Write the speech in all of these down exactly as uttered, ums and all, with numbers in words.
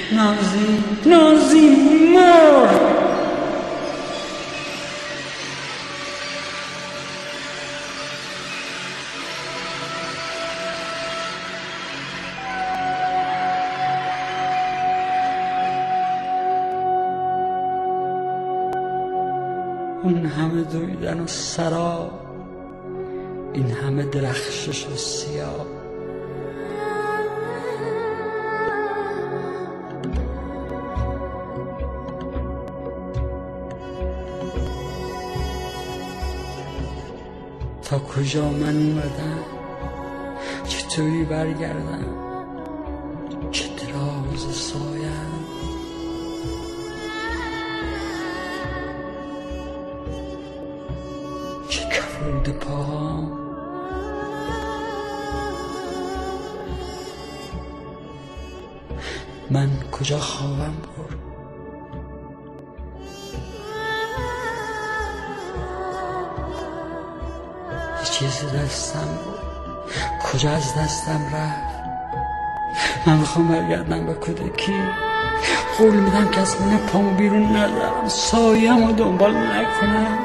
نازی نازی مرد. اون همه دویدن و سراب، این همه درخشش و سیاه، تا کجا من اومدم، چطوری برگردم، چه دراز سایم، چه کفود پاهام، من کجا خوابم برد، چیزی دستم بود کجا از دستم رفت. من میخوام برگردم به کودکی، قول میدم که از من پامو بیرون ندارم، سایم رو دنبال نکنم.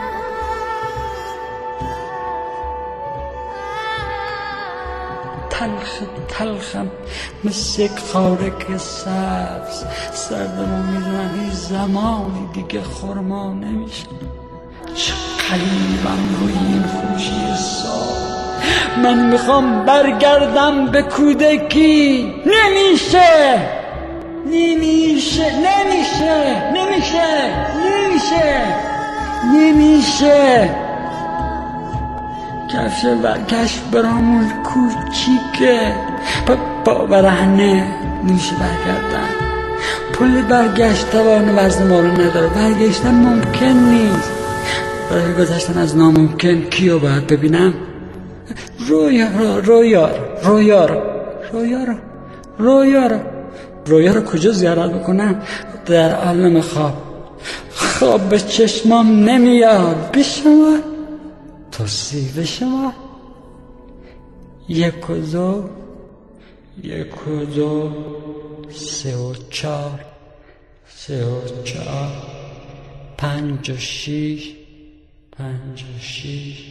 تلخ تلخم مثل یک خارک سبز، سردمو میدونم این زمانی دیگه خرما نمیشه. چه قلیبم روی این خوشی سال، من میخوام برگردم به کودکی. نمیشه نمیشه نمیشه نمیشه نمیشه نمیشه. کفش برگشت برامون کوچیکه، با برهنه نمیشه برگردن. پول برگشت توان وزن ما رو نداره، برگشتن ممکن نیست. برای گذشتن از ناممکن کیو باید ببینم؟ رویا رو رویا رو رویا رو رویا رو رویا رو رویا رو کجا زیارت بکنم؟ در عالم خواب. خواب به چشمام نمیاد. به شما توصیف شما یک و دو یک و دو سه و چار سه و چار پنج و شیش پنج و شیش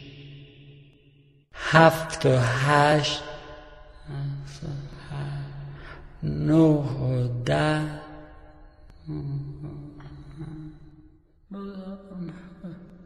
هفت و هشت نه و ده